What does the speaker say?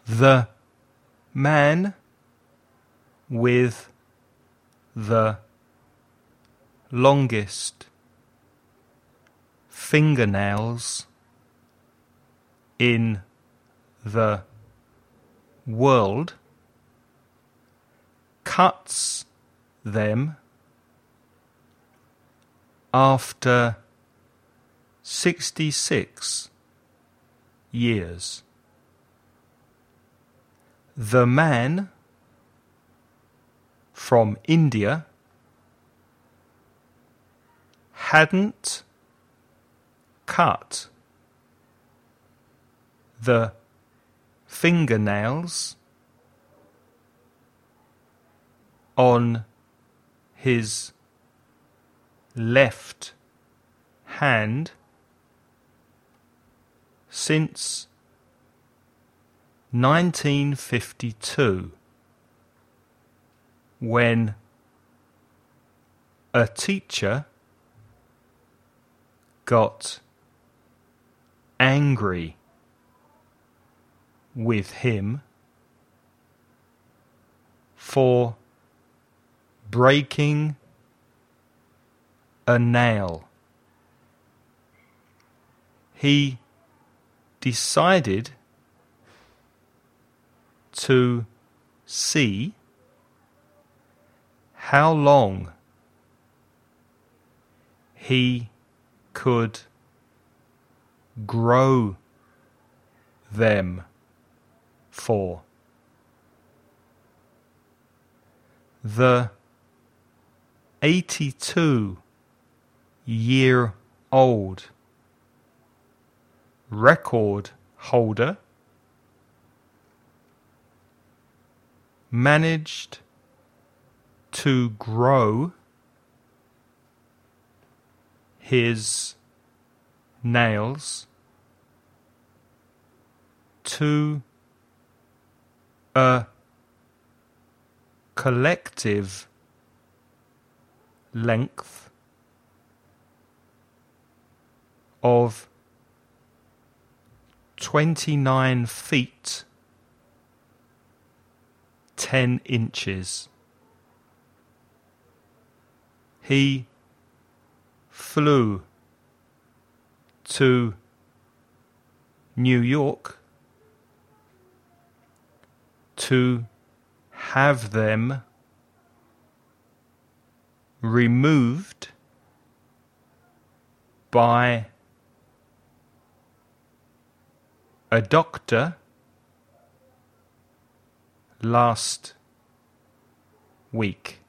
The man with the longest fingernails in the world cuts them after 66 years. The man from India hadn't cut the fingernails on his left hand since 1952, when a teacher got angry with him for breaking a nail. He decided to see how long he could grow them for. The 82-year-old record holder managed to grow his nails to a collective length of 29 feet 10 inches. He flew to New York to have them removed by a doctor last week.